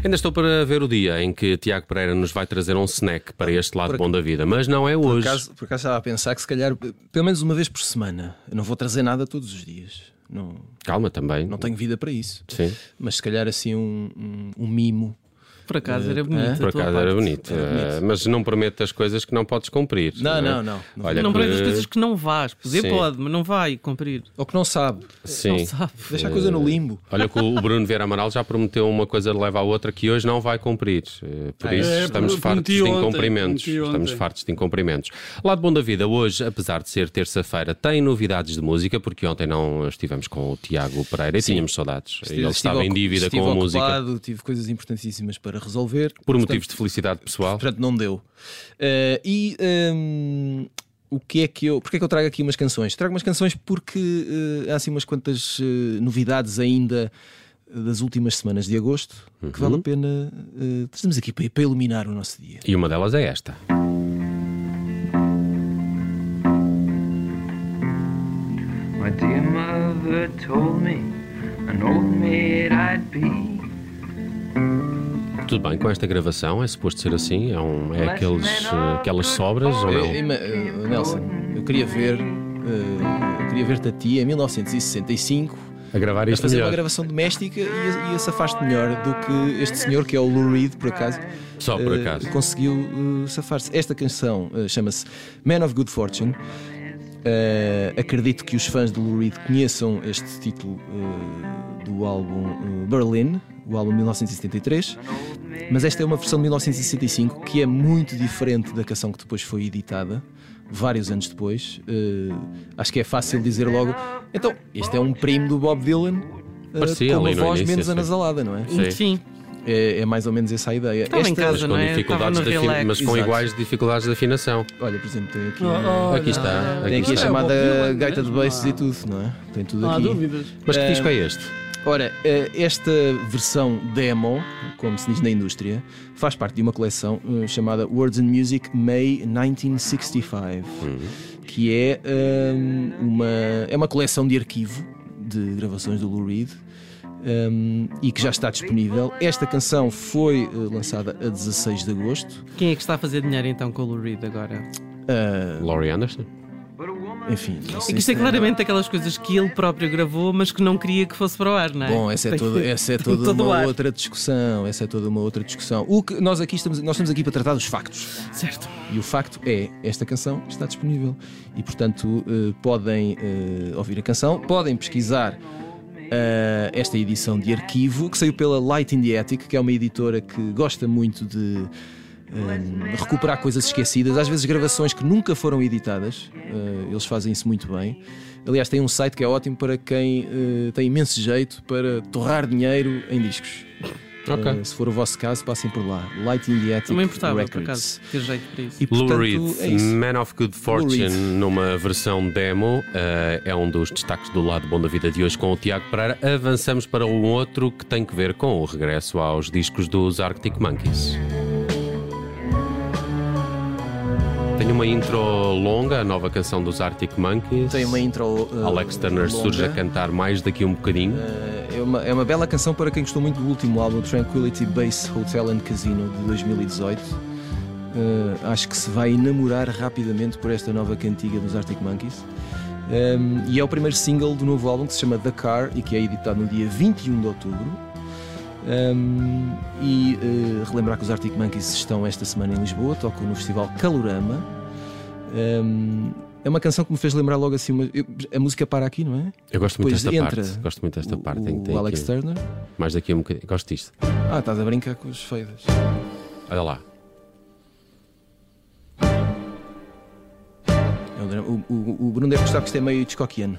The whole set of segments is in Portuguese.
Ainda estou para ver o dia em que Tiago Pereira nos vai trazer um snack para este lado bom da vida, mas não é hoje. Por acaso estava a pensar que se calhar, pelo menos uma vez por semana, eu não vou trazer nada todos os dias. Não, Calma também. não tenho vida para isso. Sim. Mas se calhar assim um mimo. Por acaso era bonito. Por acaso era bonito. Mas não prometas coisas que não podes cumprir. Não. Olha, Não prometas coisas que não vais. Poder Sim. pode, mas não vai cumprir. Ou que não sabe. Sim. Não sabe. Deixa a coisa no limbo. Olha que o Bruno Vieira Amaral já prometeu uma coisa leva à outra que hoje não vai cumprir. Por isso estamos fartos de incumprimentos. Estamos fartos de incumprimentos. Lado bom da vida, hoje, apesar de ser terça-feira, tem novidades de música, porque ontem não estivemos com o Tiago Pereira e tínhamos saudades. Ele estava em dívida com a música. Tive coisas importantíssimas para resolver. Por motivos de felicidade pessoal. Portanto, não deu. O que é que Porquê é que eu trago aqui umas canções? Trago umas canções porque há assim umas quantas novidades ainda das últimas semanas de agosto que vale a pena estamos aqui para iluminar o nosso dia. E uma delas é esta. My dear mother told me an old maid I'd be. Tudo bem com esta gravação? É suposto ser assim? É aquelas sobras ou não? Nelson, eu queria ver-te a ti em 1965 A gravar a isto fazer melhor. uma gravação doméstica e a safar-te melhor do que este senhor que é o Lou Reed, por acaso. Só por acaso. Conseguiu safar-se. Esta canção chama-se Man of Good Fortune. Acredito que os fãs de Lou Reed conheçam este título do álbum Berlin, o álbum de 1973, mas esta é uma versão de 1965 que é muito diferente da canção que depois foi editada, vários anos depois. Acho que é fácil dizer logo. Então, este é um primo do Bob Dylan, Parecia com uma ali no voz início, menos sim. anasalada, não é? Sim. Sim. É mais ou menos essa a ideia. Estava em casa, Com não é? dificuldades Estava no relax. mas com Exato. iguais dificuldades de afinação. Olha, por exemplo, tem aqui, Aqui está. tem aqui a está. chamada Bob Dylan. gaita de basses e tudo, não é? Tem tudo Não há aqui. dúvidas. Mas que disco é este? Ora, esta versão demo, como se diz na indústria, faz parte de uma coleção chamada Words and Music May 1965, que é uma coleção de arquivo de gravações do Lou Reed e que já está disponível. Esta canção foi lançada a 16 de agosto. Quem é que está a fazer dinheiro então com o Lou Reed agora? Laurie Anderson? Enfim, não É sei que isto se é claramente aquelas coisas que ele próprio gravou, mas que não queria que fosse para o ar, não é? Bom, essa é toda todo o uma ar. outra discussão. Essa é toda uma outra discussão. O que nós estamos aqui para tratar dos factos. Certo. E o facto é, esta canção está disponível. E, portanto, podem ouvir a canção, podem pesquisar esta edição de arquivo, que saiu pela Light in the Attic, que é uma editora que gosta muito de recuperar coisas esquecidas, às vezes gravações que nunca foram editadas. Eles fazem isso muito bem. Aliás, tem um site que é ótimo para quem tem imenso jeito para torrar dinheiro em discos. Ok. Se for o vosso caso, passem por lá. Light in the Attic Não me importava, Records. por acaso, ter jeito para isso. E, Lou portanto, Reed, é isso. Man of Good Fortune, numa versão demo, é um dos destaques do lado bom da vida de hoje com o Tiago Pereira. Avançamos para um outro que tem que ver com o regresso aos discos dos Arctic Monkeys. Tem uma intro longa, a nova canção dos Arctic Monkeys. Tem uma intro Alex Turner longa. surge a cantar mais daqui um bocadinho. É uma bela canção para quem gostou muito do último álbum, Tranquility Base Hotel and Casino, de 2018. Acho que se vai enamorar rapidamente por esta nova cantiga dos Arctic Monkeys. E é o primeiro single do novo álbum, que se chama The Car e que é editado no dia 21 de outubro. Relembrar que os Arctic Monkeys estão esta semana em Lisboa, tocam no festival Calorama. É uma canção que me fez lembrar logo assim a música para aqui, não é? Eu gosto muito Depois desta entra parte. Gosto muito desta parte. O Alex Turner. Mais daqui um bocadinho. Gosto disto. Estás a brincar com os feiras. Olha lá. O Bruno deve gostar que isto é meio Hitchcockiano.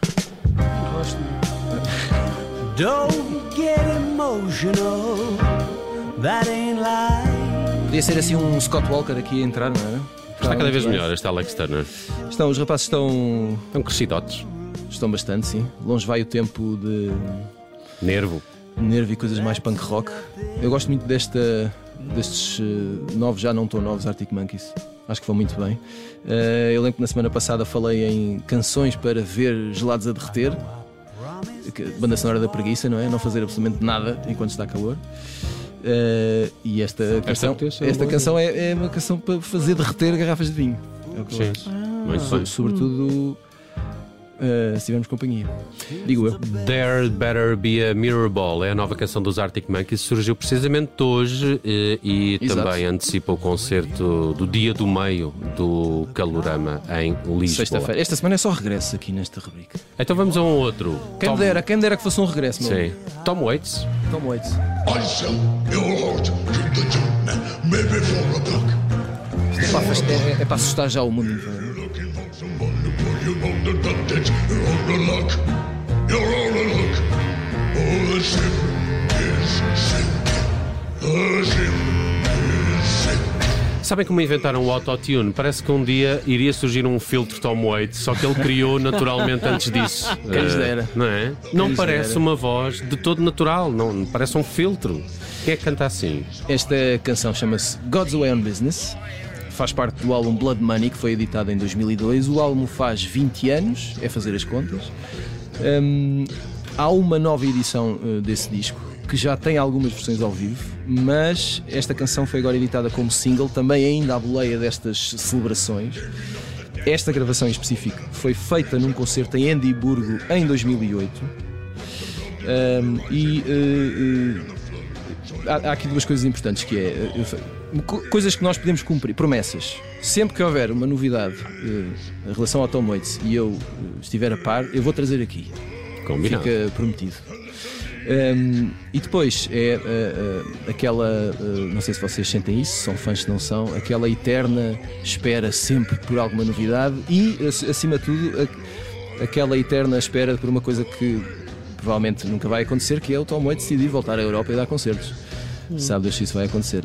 Don't get emotional, that ain't life. Podia ser assim um Scott Walker aqui a entrar, não é? Está cada vez melhor este Alex Turner. Os rapazes estão Crescidotes. bastante, sim. Longe vai o tempo de Nervo. nervo e coisas mais punk rock. Eu gosto muito destes novos, já não tão novos, Arctic Monkeys. Acho que vão muito bem. Eu lembro que na semana passada falei em canções para ver gelados a derreter. Banda sonora da preguiça, não é? Não fazer absolutamente nada enquanto está calor. E esta canção é uma canção para fazer derreter garrafas de vinho. É o que eu acho. Sobretudo se tivermos companhia. Digo eu. There Better Be a Mirror Ball é a nova canção dos Arctic Monkeys, surgiu precisamente hoje e também antecipa o concerto do Dia do Meio do Calorama em Lisboa. Sexta-feira. Esta semana é só regresso aqui nesta rubrica. Então vamos a um outro. Quem dera que fosse um regresso, meu. Sim. Tom Waits. Tom Waits. I sell your heart to the John, maybe for a buck. É para assustar já o mundo inteiro. You know the advantage, you're all the luck, you're all the luck. Oh, the ship is sinking, the ship is sinking. Sabem como inventaram o autotune? Parece que um dia iria surgir um filtro Tom Waits, só que ele criou naturalmente antes disso. Quem lhes dera. Não é? Não parece uma voz de todo natural, não parece um filtro. Quem é que canta assim? Esta canção chama-se God's Way on Business. Faz parte do álbum Blood Money, que foi editado em 2002. O álbum faz 20 anos, é fazer as contas. Há uma nova edição desse disco, que já tem algumas versões ao vivo, mas esta canção foi agora editada como single, também ainda à boleia destas celebrações. Esta gravação em específico foi feita num concerto em Edimburgo em 2008. Há aqui duas coisas importantes, que é coisas que nós podemos cumprir, promessas. Sempre que houver uma novidade em relação ao Tom Waits e eu estiver a par, eu vou trazer aqui. Combinado. Fica prometido. E depois é aquela, não sei se vocês sentem isso, são fãs que não são, aquela eterna espera sempre por alguma novidade e, acima de tudo, aquela eterna espera por uma coisa que provavelmente nunca vai acontecer, que é o Tom Waits decidir voltar à Europa e dar concertos. Sabe Deus se isso vai acontecer.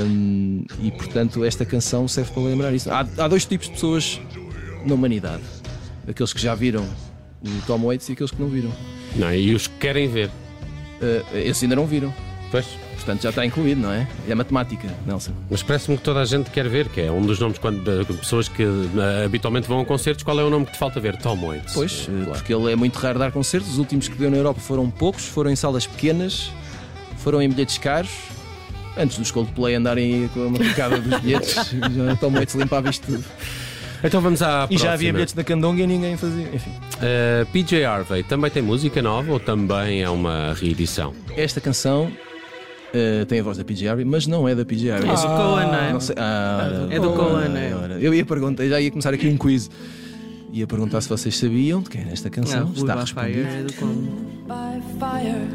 E portanto esta canção serve para lembrar isso. Há dois tipos de pessoas na humanidade: aqueles que já viram o Tom Waits e aqueles que não viram. Não, e os que querem ver. Esses ainda não viram. Pois. Portanto já está incluído, não é? É matemática, Nelson. Mas parece-me que toda a gente quer ver, que é um dos nomes quando pessoas que habitualmente vão a concertos. Qual é o nome que te falta ver? Tom Waits. Pois, claro. Porque ele é muito raro dar concertos. Os últimos que deu na Europa foram poucos, foram em salas pequenas, foram em bilhetes caros. Antes dos Coldplay andarem com uma picada dos bilhetes, já Tom Waits limpava isto tudo. Então vamos à próxima. E já havia bilhetes na Candonga e ninguém fazia. Enfim. PJ Harvey também tem música nova ou também é uma reedição? Esta canção tem a voz da PJ Harvey, mas não é da PJ Harvey. É do Cohen, não é? Não sei. É do Cohen, é. Eu ia perguntar, já ia começar aqui um quiz. Ia perguntar se vocês sabiam de quem era esta canção. Não, está by respondido. Fire é do Cohen. By fire,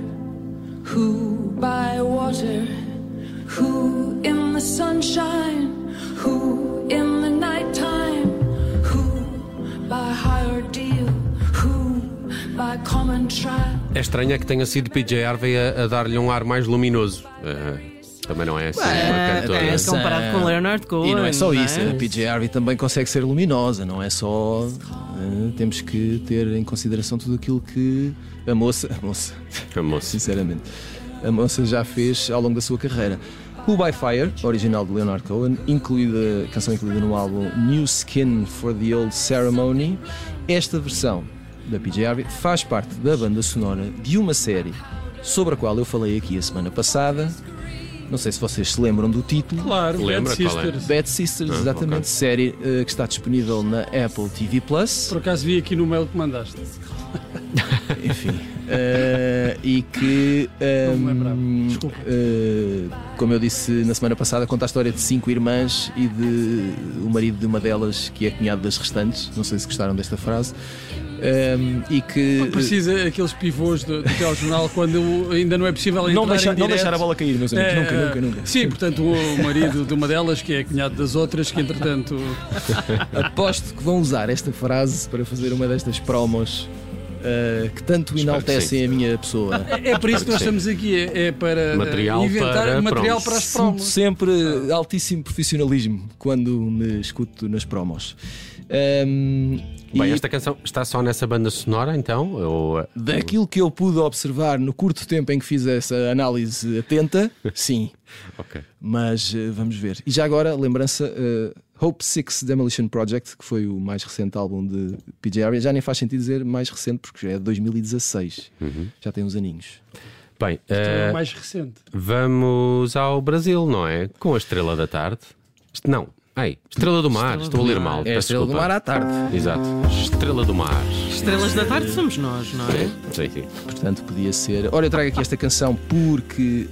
who by water, who in the sunshine, who in the nighttime, who by high ordeal, who by common trial. É estranho que tenha sido PJ Harvey a dar-lhe um ar mais luminoso. Também não é assim uma cantora. É comparado com Leonard Cohen. E não é só isso, a PJ Harvey também consegue ser luminosa, não é só. Temos que ter em consideração tudo aquilo que a moça, sinceramente, a moça já fez ao longo da sua carreira. Who by Fire, original de Leonard Cohen, canção incluída no álbum New Skin for the Old Ceremony. Esta versão da PJ Harvey faz parte da banda sonora de uma série sobre a qual eu falei aqui a semana passada. Não sei se vocês se lembram do título. Claro, Bad Sisters. Bad Sisters, exatamente. Okay. Série que está disponível na Apple TV+. Por acaso vi aqui no mail que mandaste. Enfim. E que, como eu disse na semana passada, conta a história de 5 irmãs e de o marido de uma delas que é cunhado das restantes. Não sei se gostaram desta frase. E que precisa aqueles pivôs do telejornal quando ainda não é possível entrar não deixar a bola cair, meus amigos. Nunca. Sim, portanto o marido de uma delas que é cunhado das outras, que entretanto aposto que vão usar esta frase para fazer uma destas promos que tanto enaltecem a minha pessoa. É por isso que nós estamos aqui, é para inventar material para as promos. Sinto sempre altíssimo profissionalismo quando me escuto nas promos. Bem, esta canção está só nessa banda sonora, então? Daquilo que eu pude observar no curto tempo em que fiz essa análise atenta, sim. Ok. Mas vamos ver. E já agora, lembrança, Hope Six Demolition Project, que foi o mais recente álbum de PJ Harvey. Já nem faz sentido dizer mais recente, porque já é de 2016. Já tem uns aninhos. Bem, mais recente. Vamos ao Brasil, não é? Com a Estrela da Tarde. Não, Estrela do Mar, estou a ler mal. É a Estrela do Mar à tarde. Exato, Estrela do Mar. Estrelas da Tarde somos nós, não é? Sim. Portanto, podia ser. Ora, eu trago aqui esta canção porque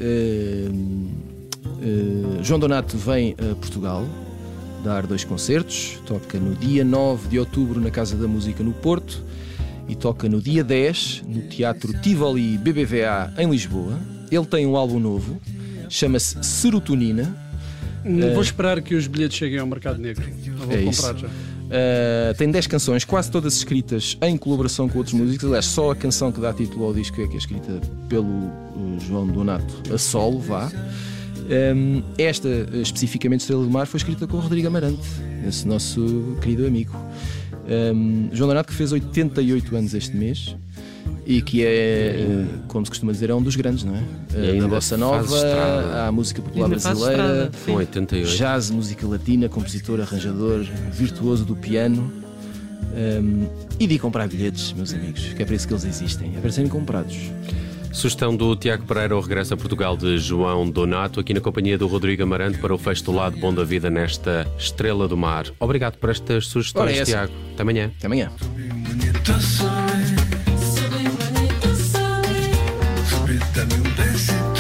João Donato vem a Portugal dar 2 concertos. Toca no dia 9 de outubro na Casa da Música no Porto e toca no dia 10 no Teatro Tivoli BBVA em Lisboa. Ele tem um álbum novo, chama-se Serotonina. Vou esperar que os bilhetes cheguem ao mercado negro. Não vou comprar já. Tem 10 canções, quase todas escritas em colaboração com outros músicos. Aliás, só a canção que dá título ao disco é que é escrita pelo João Donato a solo, vá. Esta, especificamente Estrela do Mar, foi escrita com o Rodrigo Amarante, esse nosso querido amigo. João Donato, que fez 88 anos este mês e que é, como se costuma dizer, é um dos grandes, não é? Da bossa nova, à música popular brasileira, com 88. Jazz, música latina, compositor, arranjador, virtuoso do piano. E de comprar bilhetes, meus amigos, que é para isso que eles existem, é para serem comprados. Sugestão do Tiago Pereira, o regresso a Portugal de João Donato, aqui na companhia do Rodrigo Amarante, para o fecho do lado bom da vida nesta Estrela do Mar. Obrigado por estas sugestões, Tiago. Até amanhã. Até amanhã. Dame un beso.